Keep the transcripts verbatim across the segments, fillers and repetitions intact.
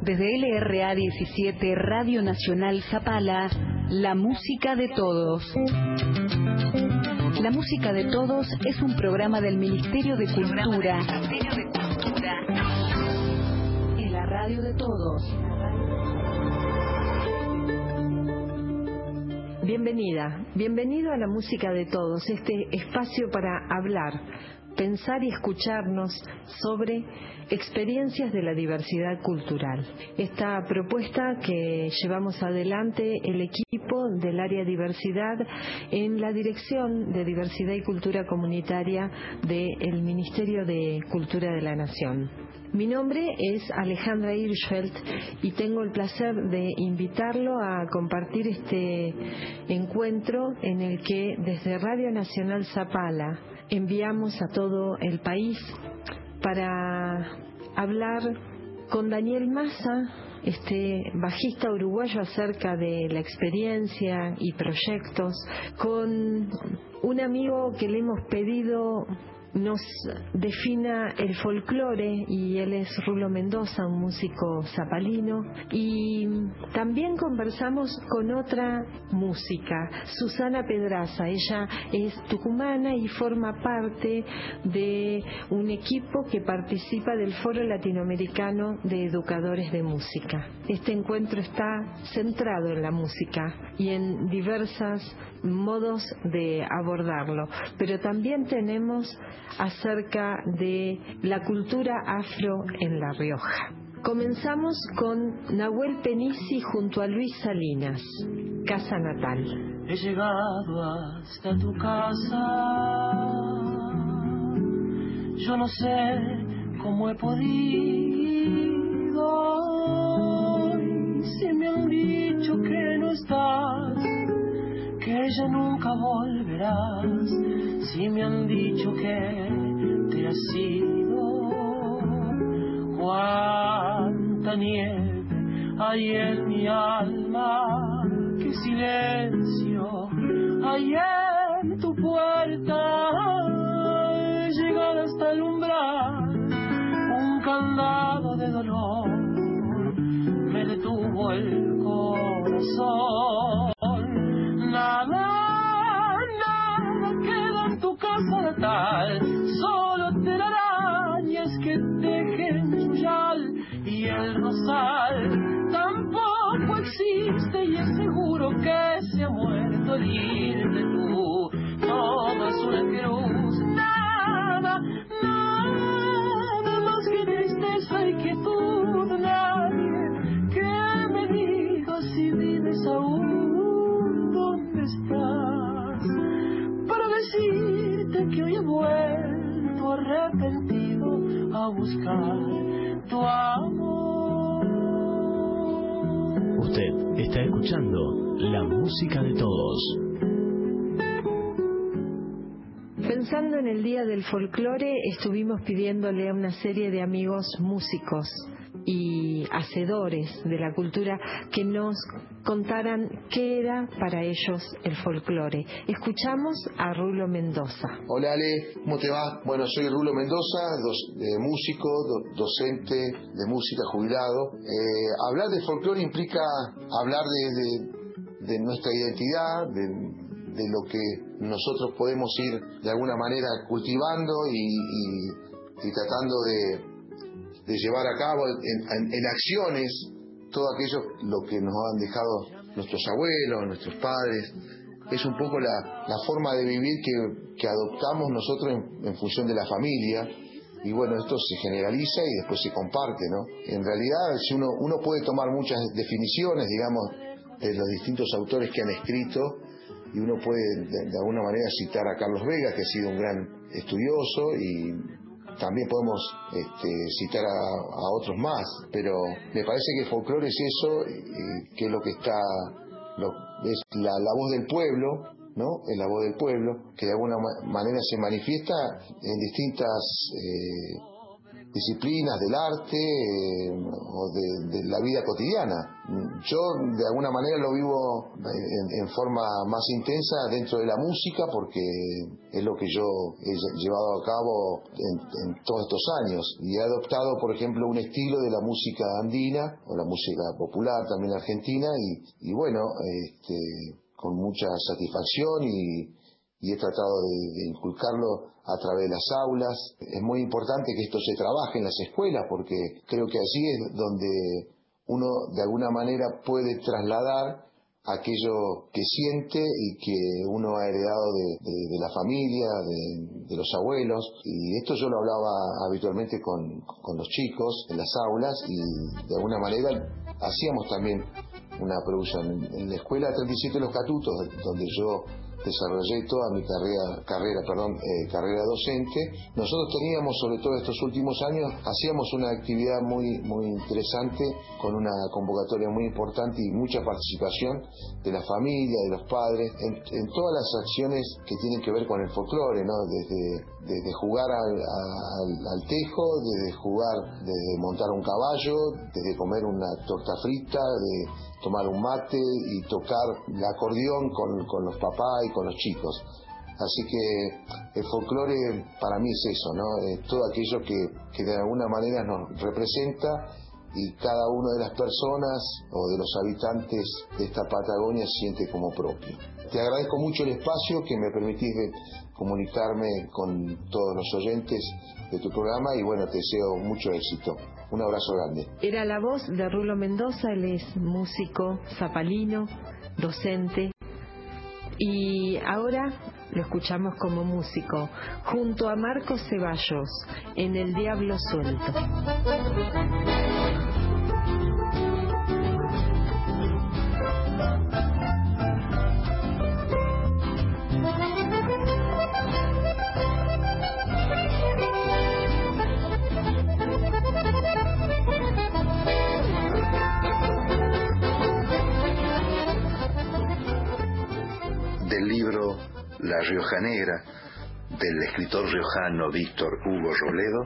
Desde L R A diecisiete, Radio Nacional Zapala, la música de todos. La música de todos es un programa del Ministerio de Cultura. En la radio de todos. Bienvenida, bienvenido a la música de todos, este espacio para hablar, pensar y escucharnos sobre experiencias de la diversidad cultural. Esta propuesta que llevamos adelante el equipo del área diversidad en la Dirección de Diversidad y Cultura Comunitaria del Ministerio de Cultura de la Nación. Mi nombre es Alejandra Hirschfeld y tengo el placer de invitarlo a compartir este encuentro en el que desde Radio Nacional Zapala enviamos a todo el país para hablar con Daniel Massa, este bajista uruguayo, acerca de la experiencia y proyectos, con un amigo que le hemos pedido nos defina el folclore, y él es Rulo Mendoza, un músico zapalino. Y también conversamos con otra música, Susana Pedraza. Ella es tucumana y forma parte de un equipo que participa del Foro Latinoamericano de Educadores de Música. Este encuentro está centrado en la música y en diversos modos de abordarlo, pero también tenemos acerca de la cultura afro en La Rioja. Comenzamos con Nahuel Penisi junto a Luis Salinas, Casa Natal. He llegado hasta tu casa, yo no sé cómo he podido, y si me han dicho que no estás, que ya nunca volverás, si me han dicho que te has ido, cuánta nieve hay en mi alma, qué silencio hay en tu puerta, llegar hasta el umbral, un candado de dolor me detuvo el corazón. Nada, nada queda en tu casa natal, solo telarañas que tejen yuyal y el rosal. Tampoco existe y es seguro que se ha muerto el irte tú. Todo es una cruz, nada, nada más que tristeza y quietud. Nadie que me diga si vives aún, estás, para decirte que hoy he vuelto arrepentido a buscar tu amor. Usted está escuchando la música de todos. Pensando en el Día del Folclore, estuvimos pidiéndole a una serie de amigos músicos y hacedores de la cultura que nos contaran qué era para ellos el folclore. Escuchamos a Rulo Mendoza. Hola Ale, ¿cómo te va? Bueno, soy Rulo Mendoza, dos, eh, músico, do, docente de música, jubilado. Eh, hablar de folclore implica hablar de, de, de nuestra identidad, de, de lo que nosotros podemos ir de alguna manera cultivando y, y, y tratando de de llevar a cabo en, en, en acciones todo aquello lo que nos han dejado nuestros abuelos, nuestros padres. Es un poco la, la forma de vivir que, que adoptamos nosotros en, en función de la familia, y bueno, esto se generaliza y después se comparte, ¿no? En realidad, si uno, uno puede tomar muchas definiciones, digamos, de los distintos autores que han escrito, y uno puede de, de alguna manera citar a Carlos Vega, que ha sido un gran estudioso, y también podemos este, citar a, a otros más, pero me parece que el folclore es eso, eh, que es lo que está, lo, es la, la voz del pueblo, ¿no? Es la voz del pueblo, que de alguna ma- manera se manifiesta en distintas eh, disciplinas del arte eh, o de, de la vida cotidiana. Yo de alguna manera lo vivo en, en forma más intensa dentro de la música, porque es lo que yo he llevado a cabo en, en todos estos años, y he adoptado, por ejemplo, un estilo de la música andina o la música popular también argentina, y, y bueno, este, con mucha satisfacción, y y he tratado de, de inculcarlo a través de las aulas. Es muy importante que esto se trabaje en las escuelas, porque creo que allí es donde uno de alguna manera puede trasladar aquello que siente y que uno ha heredado de, de, de la familia, de, de los abuelos. Y esto yo lo hablaba habitualmente con, con los chicos en las aulas, y de alguna manera hacíamos también una producción en la escuela treinta y siete Los Catutos, donde yo desarrollé toda mi carrera, carrera, perdón, eh, carrera docente. Nosotros teníamos, sobre todo estos últimos años, hacíamos una actividad muy, muy interesante, con una convocatoria muy importante y mucha participación de la familia, de los padres, en, en todas las acciones que tienen que ver con el folclore, ¿no? Desde, desde jugar al, al, al tejo, desde jugar, desde montar un caballo, desde comer una torta frita, de tomar un mate y tocar el acordeón con, con los papás y con los chicos. Así que el folclore para mí es eso, ¿no? Es todo aquello que, que de alguna manera nos representa, y cada una de las personas o de los habitantes de esta Patagonia siente como propio. Te agradezco mucho el espacio que me permitís comunicarme con todos los oyentes de tu programa, y bueno, te deseo mucho éxito. Un abrazo grande. Era la voz de Rulo Mendoza. Él es músico zapalino, docente, y ahora lo escuchamos como músico junto a Marcos Ceballos en El Diablo Suelto. Del libro La Rioja Negra, del escritor riojano Víctor Hugo Robledo,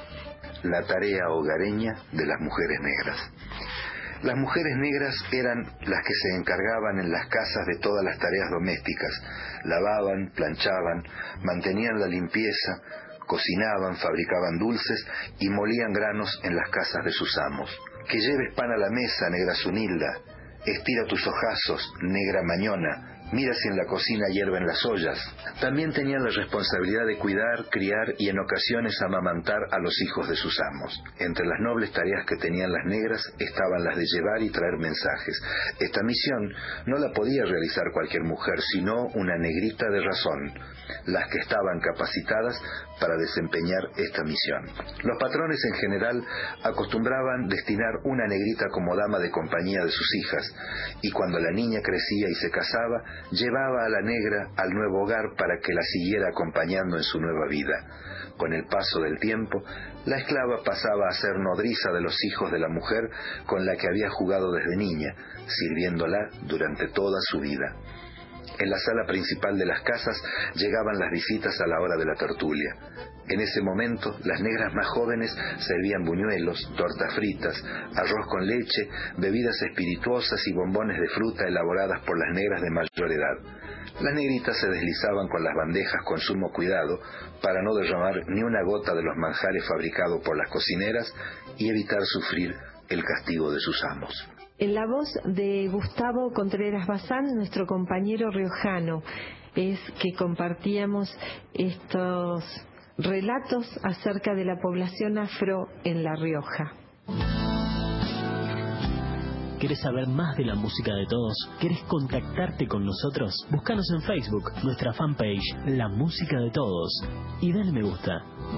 la tarea hogareña de las mujeres negras. Las mujeres negras eran las que se encargaban en las casas de todas las tareas domésticas: lavaban, planchaban, mantenían la limpieza, cocinaban, fabricaban dulces y molían granos en las casas de sus amos. Que lleves pan a la mesa, negra Zunilda, estira tus ojazos, negra Mañona, mira si en la cocina hierven las ollas. También tenían la responsabilidad de cuidar, criar y en ocasiones amamantar a los hijos de sus amos. Entre las nobles tareas que tenían las negras estaban las de llevar y traer mensajes. Esta misión no la podía realizar cualquier mujer, sino una negrita de razón, las que estaban capacitadas para desempeñar esta misión. Los patrones en general acostumbraban destinar una negrita como dama de compañía de sus hijas, y cuando la niña crecía y se casaba, llevaba a la negra al nuevo hogar para que la siguiera acompañando en su nueva vida. Con el paso del tiempo, la esclava pasaba a ser nodriza de los hijos de la mujer con la que había jugado desde niña, sirviéndola durante toda su vida. En la sala principal de las casas llegaban las visitas a la hora de la tertulia. En ese momento, las negras más jóvenes servían buñuelos, tortas fritas, arroz con leche, bebidas espirituosas y bombones de fruta elaboradas por las negras de mayor edad. Las negritas se deslizaban con las bandejas con sumo cuidado para no derramar ni una gota de los manjares fabricados por las cocineras y evitar sufrir el castigo de sus amos. En la voz de Gustavo Contreras Bazán, nuestro compañero riojano, es que compartíamos estos relatos acerca de la población afro en La Rioja. ¿Querés saber más de la música de todos? ¿Querés contactarte con nosotros? Búscanos en Facebook, nuestra fanpage, La Música de Todos, y dale me gusta.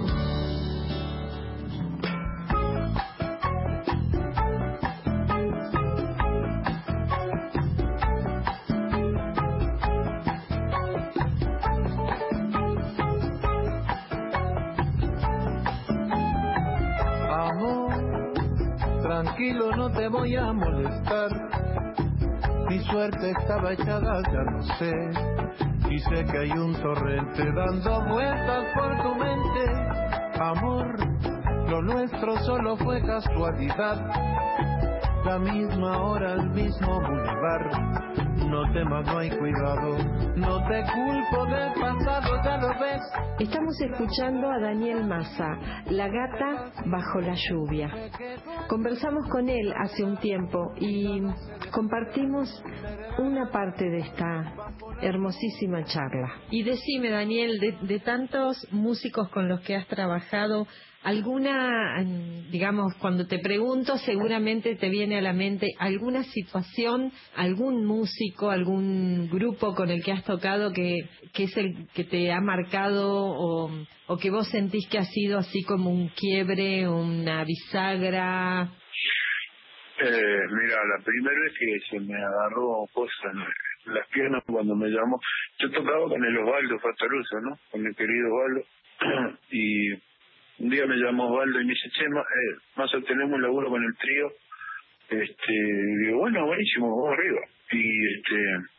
Tranquilo, no te voy a molestar. Mi suerte estaba echada, ya lo sé. Y sé que hay un torrente dando vueltas por tu mente. Amor, lo nuestro solo fue casualidad. La misma hora, el mismo bulevar. No temas, no hay cuidado, no te culpo del pasado, ya lo ves. Estamos escuchando a Daniel Massa, La gata bajo la lluvia. Conversamos con él hace un tiempo y compartimos una parte de esta hermosísima charla. Y decime, Daniel, de, de tantos músicos con los que has trabajado, ¿alguna, digamos, cuando te pregunto, seguramente te viene a la mente alguna situación, algún músico, algún grupo con el que has tocado que, que es el que te ha marcado o, o que vos sentís que ha sido así como un quiebre, una bisagra? Eh, mira, la primera vez que se me agarró cosas en las piernas cuando me llamó, yo tocaba con el Osvaldo Fataruso, ¿no? Con el querido Osvaldo, y un día me llamó Osvaldo y me dice, che, ma, eh, más o tenemos un laburo con el trío. Este, y digo, bueno, buenísimo, vamos arriba. Y este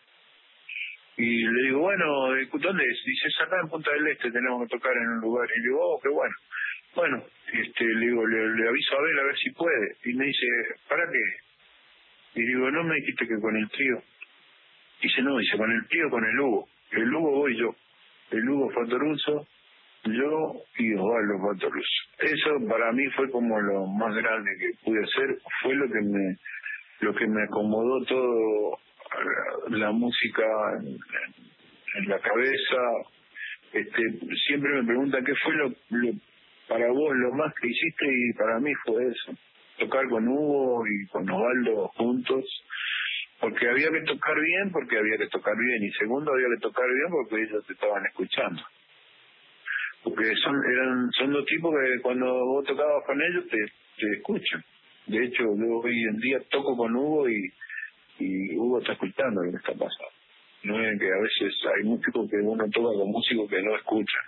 y le digo, bueno, ¿dónde es? Dice, es acá en Punta del Este, tenemos que tocar en un lugar. Y le digo, oh, qué bueno. Bueno, este, le digo, le, le aviso a Abel a ver si puede. Y me dice, ¿para qué? Y digo, no me dijiste que con el trío. Dice, no, dice, con el trío, con el Hugo. El Hugo voy yo. El Hugo Fatoruso, yo y Osvaldo Fatoruso. Eso para mí fue como lo más grande que pude hacer. Fue lo que me lo que me acomodó todo la, la música en, en, en la cabeza. Este, siempre me preguntan qué fue lo, lo para vos lo más que hiciste, y para mí fue eso, tocar con Hugo y con Osvaldo juntos, porque había que tocar bien, porque había que tocar bien, y segundo, había que tocar bien porque ellos te estaban escuchando, porque son eran son dos tipos que cuando vos tocabas con ellos te, te escuchan. De hecho, yo hoy en día toco con Hugo y, y Hugo está escuchando lo que está pasando. No es que a veces hay músicos que uno toca con músicos que no escuchan.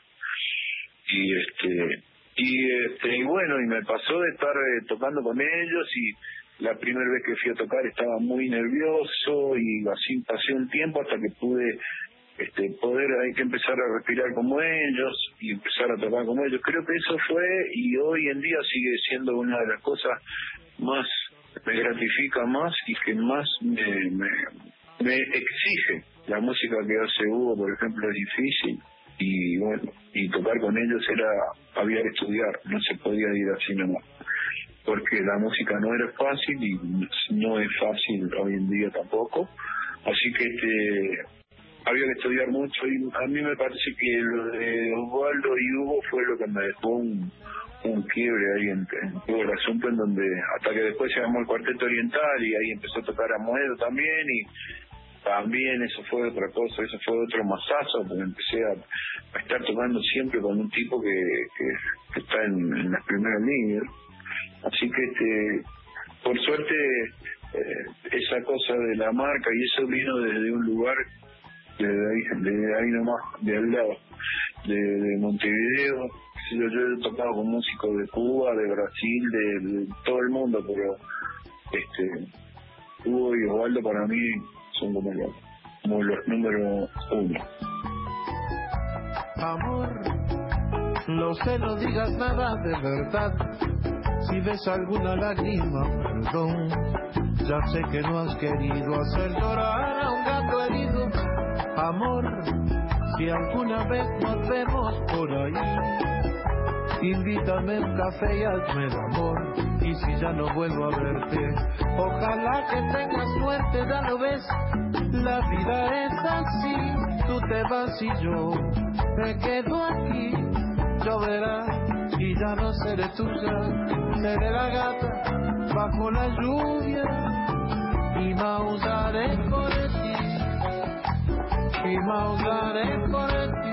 Y este y este y bueno, y me pasó de estar eh, tocando con ellos, y la primera vez que fui a tocar estaba muy nervioso, y así pasé un tiempo hasta que pude este poder, hay que empezar a respirar como ellos y empezar a tocar como ellos. Creo que eso fue, y hoy en día sigue siendo una de las cosas más me gratifica más y que más me, me, me exige. La música que hace Hugo, por ejemplo, es difícil, y bueno, y tocar con ellos era, había que estudiar, no se podía ir así nomás, porque la música no era fácil y no es fácil hoy en día tampoco, así que este había que estudiar mucho, y a mí me parece que lo de Osvaldo y Hugo fue lo que me dejó un, un quiebre ahí en, en todo el asunto, en donde hasta que después se llamó el Cuarteto Oriental y ahí empezó a tocar a Moedo también, y también eso fue otra cosa, eso fue otro masazo, porque empecé a, a estar tocando siempre con un tipo que, que, que está en, en las primeras líneas, así que este por suerte eh, esa cosa de la marca y eso vino desde un lugar de ahí, de ahí nomás, de al lado, de, de Montevideo. Yo, yo he tocado con músicos de Cuba, de Brasil, de, de todo el mundo, pero este Hugo y Osvaldo para mí son como los, como los número uno. Amor, no sé, no digas nada de verdad. Si ves alguna lágrima, perdón. Ya sé que no has querido hacer llorar a un gato herido. Amor, si alguna vez nos vemos por ahí, invítame un café y hazme el amor. Y si ya no vuelvo a verte, ojalá que tengas suerte, ya lo ves. La vida es así, tú te vas y yo me quedo aquí. Lloverá y ya no seré tuya, seré la gata bajo la lluvia y maullaré por ti, y maullaré por ti.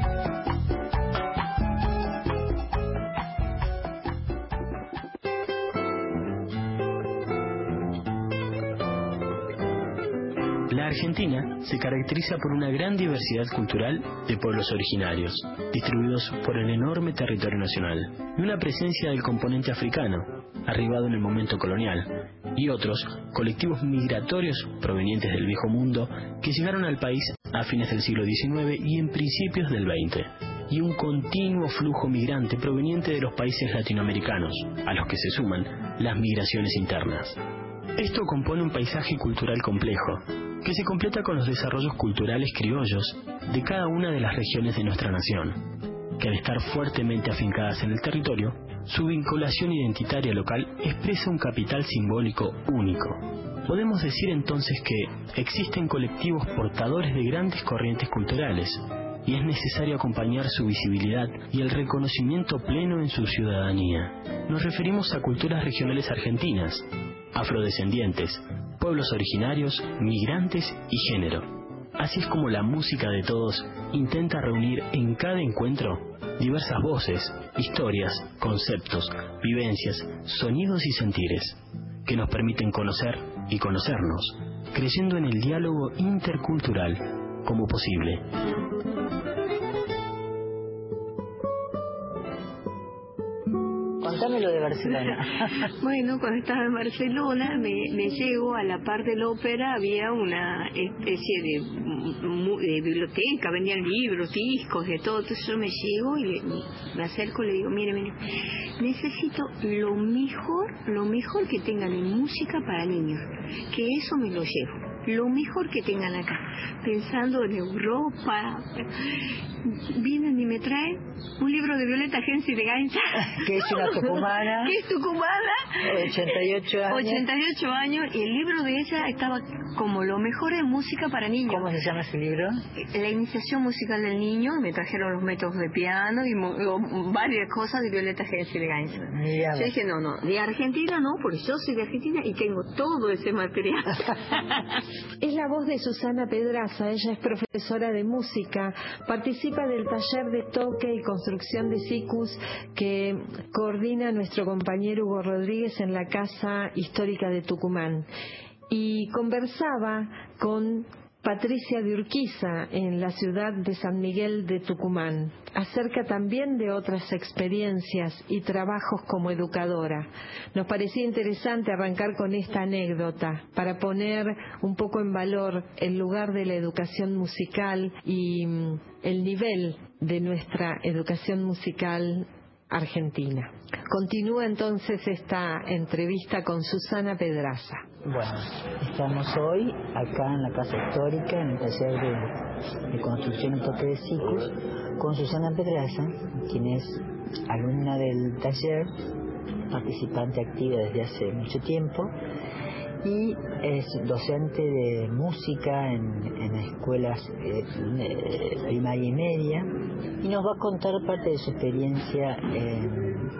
La Argentina se caracteriza por una gran diversidad cultural de pueblos originarios, distribuidos por el enorme territorio nacional, y una presencia del componente africano, arribado en el momento colonial, y otros colectivos migratorios provenientes del viejo mundo que llegaron al país a fines del siglo diecinueve y en principios del veinte. y un continuo flujo migrante proveniente de los países latinoamericanos, a los que se suman las migraciones internas. Esto compone un paisaje cultural complejo, que se completa con los desarrollos culturales criollos de cada una de las regiones de nuestra nación, que al estar fuertemente afincadas en el territorio, su vinculación identitaria local expresa un capital simbólico único. Podemos decir entonces que existen colectivos portadores de grandes corrientes culturales, y es necesario acompañar su visibilidad y el reconocimiento pleno en su ciudadanía. Nos referimos a culturas regionales argentinas, afrodescendientes, pueblos originarios, migrantes y género. Así es como la música de todos intenta reunir en cada encuentro diversas voces, historias, conceptos, vivencias, sonidos y sentires, que nos permiten conocer y conocernos, creyendo en el diálogo intercultural como posible. Contame lo de Barcelona. Bueno, cuando estaba en Barcelona me, me llego a la parte de la ópera, había una especie de, de biblioteca, vendían libros, discos, de todo. Entonces yo me llego y le, me acerco y le digo, mire, mire, necesito lo mejor, lo mejor que tengan en música para niños, que eso me lo llevo. Lo mejor que tengan acá, pensando en Europa. Vienen y me traen un libro de Violeta Gensi de Gainza, que es una tucumana, que es tucumana, ochenta y ocho años, ochenta y ocho años, y el libro de ella estaba como lo mejor en música para niños. ¿Cómo se llama ese libro? La iniciación musical del niño. Me trajeron los métodos de piano y mo- varias cosas de Violeta Gensi de Gainza. Yo dije, no, no, de Argentina no, porque yo soy de Argentina y tengo todo ese material. Es la voz de Susana Pedraza. Ella es profesora de música, participa del taller de toque y construcción de sikus que coordina nuestro compañero Hugo Rodríguez en la Casa Histórica de Tucumán, y conversaba con Patricia de Urquiza en la ciudad de San Miguel de Tucumán, acerca también de otras experiencias y trabajos como educadora. Nos parecía interesante arrancar con esta anécdota para poner un poco en valor el lugar de la educación musical y mm, el nivel de nuestra educación musical argentina. Continúa entonces esta entrevista con Susana Pedraza. Bueno, estamos hoy acá en la Casa Histórica, en el taller de, de construcción y toque de sikus, con Susana Pedraza, quien es alumna del taller, participante activa desde hace mucho tiempo, y es docente de música en, en escuelas eh, eh, primaria y media, y nos va a contar parte de su experiencia en,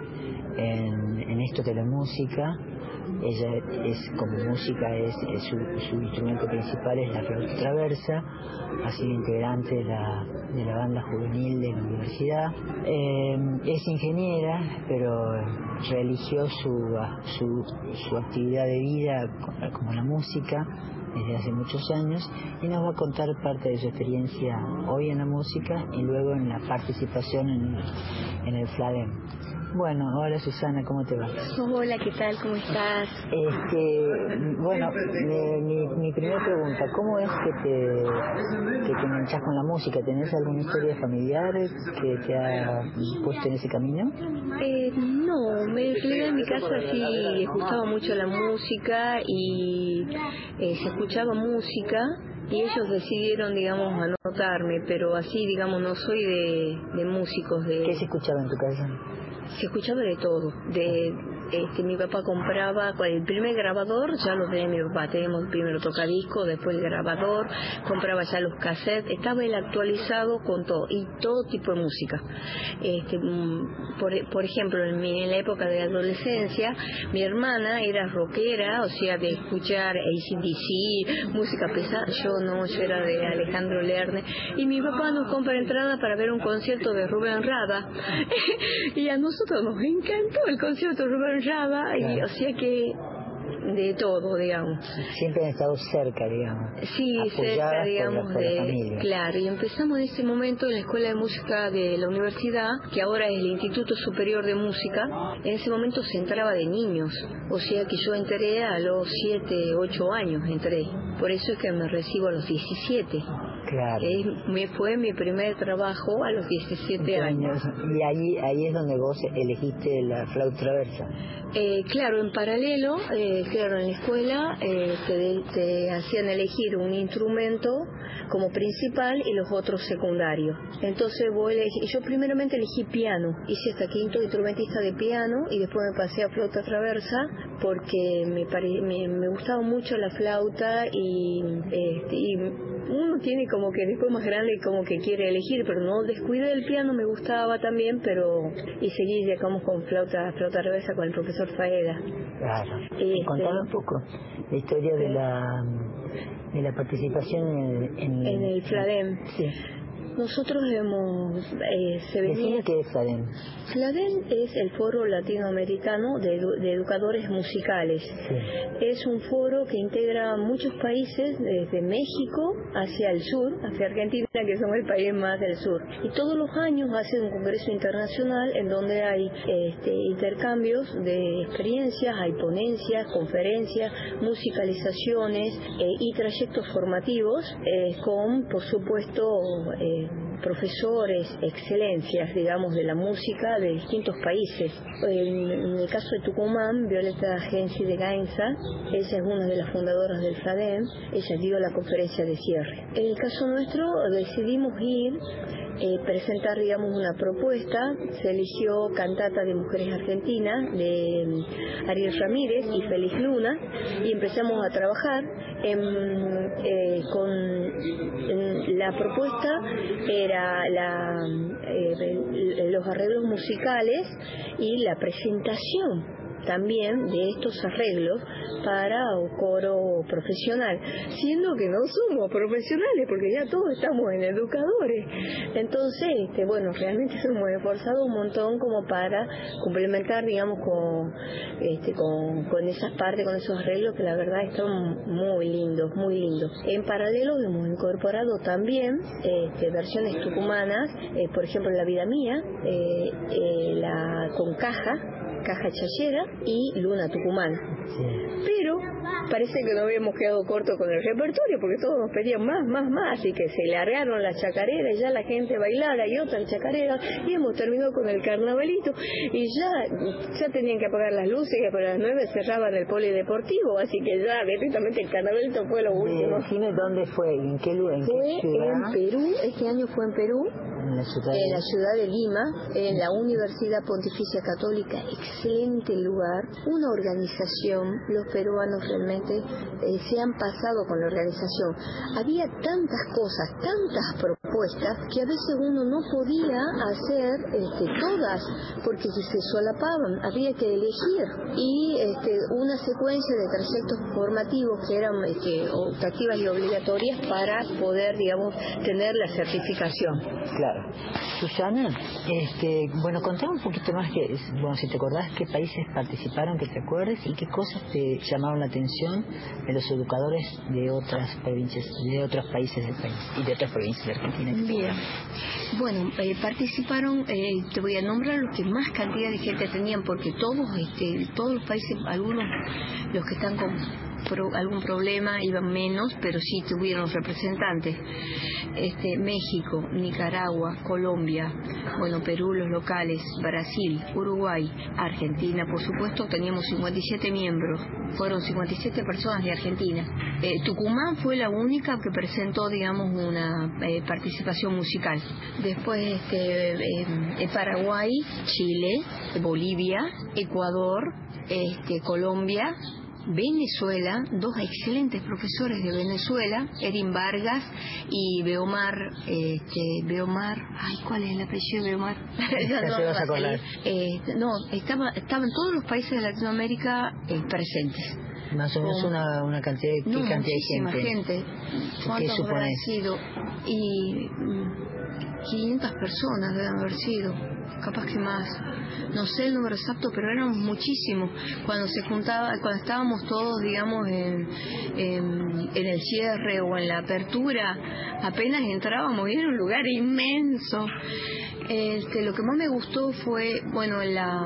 en, en esto de la música. Ella es, como música, es, es su, su instrumento principal es la flauta traversa, ha sido integrante de la, de la banda juvenil de la universidad. Eh, es ingeniera, pero reeligió su, su, su actividad de vida como la música desde hace muchos años, y nos va a contar parte de su experiencia hoy en la música y luego en la participación en, en el FLADEM. Bueno, hola Susana, ¿cómo te va? Hola, ¿qué tal? ¿Cómo estás? Este, bueno, mi, mi, mi primera pregunta, ¿cómo es que te, que te enganchás con la música? ¿Tenés alguna historia familiar que te ha puesto en ese camino? Eh, no, me crié en mi casa, sí, les gustaba mucho la música y eh, se escuchaba música. Y ellos decidieron, digamos, anotarme, pero así, digamos, no soy de, de músicos. De... ¿Qué se escuchaba en tu casa? Se escuchaba de todo. De este, mi papá compraba el primer grabador, ya lo tenía mi papá. Teníamos primero tocadisco, después el grabador, compraba ya los cassettes. Estaba él actualizado con todo y todo tipo de música. Este, por, por ejemplo, en, mi, en la época de adolescencia, mi hermana era rockera, o sea, de escuchar A C D C, música pesada. Yo no, yo era de Alejandro Lerner. Y mi papá nos compra entrada para ver un concierto de Rubén Rada. Y a nosotros nos encantó el concierto de Rubén Rada, y, claro. O sea que de todo, digamos. Siempre han estado cerca, digamos. Sí, cerca, digamos, por la, por de... la familia. Claro, y empezamos en ese momento en la Escuela de Música de la Universidad, que ahora es el Instituto Superior de Música. En ese momento se entraba de niños, o sea que yo entré a los siete, ocho años, entré. Por eso es que me recibo a los diecisiete. Claro. Eh, me fue mi primer trabajo a los diecisiete años. Y ahí, ahí es donde vos elegiste la flauta traversa. Eh, claro, en paralelo, eh, claro, en la escuela eh, te, te hacían elegir un instrumento como principal y los otros secundarios. Entonces vos elegí, yo primeramente elegí piano, hice hasta quinto instrumentista de piano y después me pasé a flauta traversa porque me, pare, me, me gustaba mucho la flauta y, este, y uno tiene como que después más grande como que quiere elegir, pero no descuidé el piano, me gustaba también, pero y seguí digamos con flauta, flauta traversa con el profesor Faeda. Claro. Este, Contame un poco la historia de la de la participación en, en, en el FLADEM. Sí. Nosotros hemos... Eh, se venía... ¿Qué es FLADEM? FLADEM es el Foro Latinoamericano de, edu de Educadores Musicales. Sí. Es un foro que integra muchos países, desde México hacia el sur, hacia Argentina, que somos el país más del sur. Y todos los años hacen un congreso internacional en donde hay este, intercambios de experiencias, hay ponencias, conferencias, musicalizaciones eh, y trayectos formativos eh, con, por supuesto, eh, profesores, excelencias, digamos, de la música de distintos países. En, en el caso de Tucumán, Violeta Gensi de Gainza, ella es una de las fundadoras del FLADEM, ella dio la conferencia de cierre. En el caso nuestro decidimos ir, eh, presentar, digamos, una propuesta. Se eligió Cantata de Mujeres Argentinas de Ariel Ramírez y Félix Luna y empezamos a trabajar en, eh, con en, la propuesta era la, eh, los arreglos musicales y la presentación también de estos arreglos para un coro profesional, siendo que no somos profesionales porque ya todos estamos en educadores. Entonces, este, bueno, realmente nos hemos esforzado un montón como para complementar, digamos, con, este, con, con esas partes, con esos arreglos que la verdad están muy lindos, muy lindos. En paralelo hemos incorporado también este, versiones tucumanas, eh, por ejemplo, La Vida Mía, eh, eh, la con caja, Caja Chayera y Luna Tucumana. Sí. Pero parece que no habíamos quedado corto con el repertorio porque todos nos pedían más, más, más, así que se largaron las chacareras y ya la gente bailaba y otra chacarera y hemos terminado con el carnavalito y ya ya tenían que apagar las luces que para las nueve cerraban el polideportivo, así que ya directamente el carnavalito fue lo último. Decime dónde fue, en qué lugar, en fue qué ciudad. En Perú, este año fue en Perú. En la, ciudad en la ciudad de Lima, en la Universidad Pontificia Católica, excelente lugar, una organización, los peruanos realmente eh, se han pasado con la organización. Había tantas cosas, tantas propuestas, que a veces uno no podía hacer este, todas, porque se solapaban, había que elegir, y este, una secuencia de trayectos formativos que eran este, optativas y obligatorias para poder, digamos, tener la certificación. Claro. Susana, este, bueno, contame un poquito más, que, bueno, si te acordás qué países participaron, que te acuerdes, y qué cosas te llamaron la atención de los educadores de otras provincias, de otros países del país y de otras provincias de Argentina. Bien. Bueno, eh, participaron, eh, te voy a nombrar los que más cantidad de gente tenían, porque todos, este, todos los países, algunos, los que están con Pro, algún problema iban menos, pero sí tuvieron representantes. Este, México, Nicaragua, Colombia, bueno, Perú, los locales, Brasil, Uruguay, Argentina, por supuesto, teníamos cincuenta y siete miembros, fueron cincuenta y siete personas de Argentina. Eh, Tucumán fue la única que presentó, digamos, una eh, participación musical. Después, este, eh, Paraguay, Chile, Bolivia, Ecuador, este, Colombia, Venezuela, dos excelentes profesores de Venezuela, Erin Vargas y Beomar, este, Beomar, ay, ¿cuál es el apellido de Beomar? Ya no, vas a acordar. Eh, no, estaba, estaban todos los países de Latinoamérica eh, presentes. Más o menos una, una cantidad, ¿qué no, cantidad muchísima de gente? gente. ¿Qué ¿Cuántos habrán supones? sido? Y quinientas personas deben haber sido, capaz que más. No sé el número exacto, pero éramos muchísimos. Cuando se juntaba, cuando estábamos todos, digamos, en, en, en el cierre o en la apertura, apenas entrábamos y era un lugar inmenso. Este, lo que más me gustó fue, bueno, la,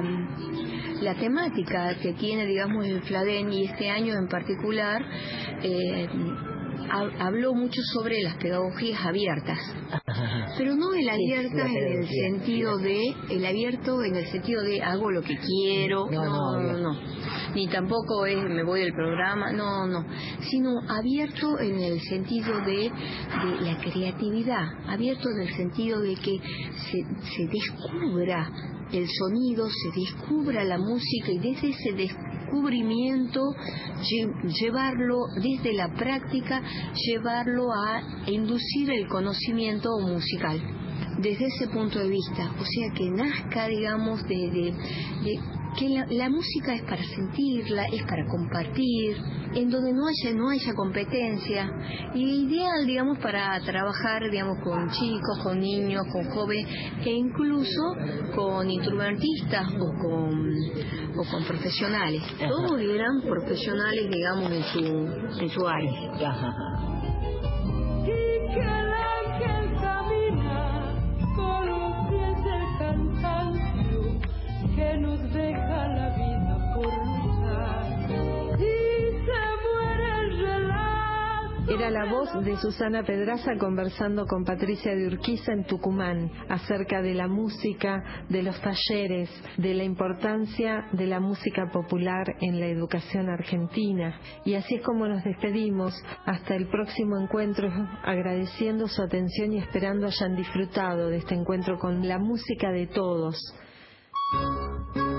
la temática que tiene, digamos, el FLADEM, y este año en particular, eh, habló mucho sobre las pedagogías abiertas, pero no el abierta en el sentido de, el abierto en el sentido de hago lo que quiero, no, no, no, no, ni tampoco es me voy del programa, no, no, sino abierto en el sentido de, de la creatividad, abierto en el sentido de que se, se descubra el sonido, se descubra la música y desde ese descubrimiento llevarlo desde la práctica, llevarlo a inducir el conocimiento musical desde ese punto de vista, o sea que nazca, digamos, de, de, de que la, la música es para sentirla, es para compartir, en donde no haya no haya competencia, y ideal, digamos, para trabajar, digamos, con chicos, con niños, con jóvenes, e incluso con instrumentistas o con o con profesionales. Ajá. Todos eran profesionales, digamos, en su en su área. Ajá. Y que el ángel camina con los pies del cansancio que nos deja la vida por luchar y se muere el relato. Era la voz de Susana Pedraza conversando con Patricia de Urquiza en Tucumán acerca de la música, de los talleres, de la importancia de la música popular en la educación argentina. Y así es como nos despedimos. Hasta el próximo encuentro, agradeciendo su atención y esperando hayan disfrutado de este encuentro con la música de todos.